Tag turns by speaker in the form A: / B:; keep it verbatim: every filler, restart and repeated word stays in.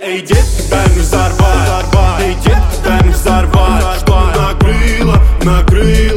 A: Эй, дед, дай мне взорвать. Эй, дед, дай мне взорвать. Что накрыло, накрыло.